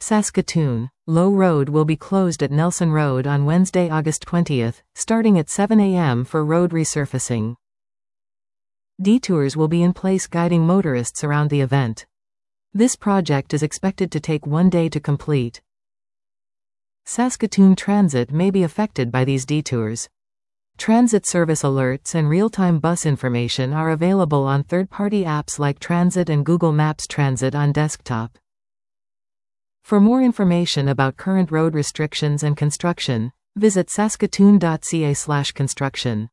Saskatoon. Low Road will be closed at Nelson Road on Wednesday, August 20th, starting at 7 a.m. for road resurfacing. Detours will be in place guiding motorists around the event. This project is expected to take 1 day to complete. Saskatoon Transit may be affected by these detours. Transit service alerts and real-time bus information are available on third-party apps like Transit and Google Maps Transit on desktop. For more information about current road restrictions and construction, visit saskatoon.ca/construction.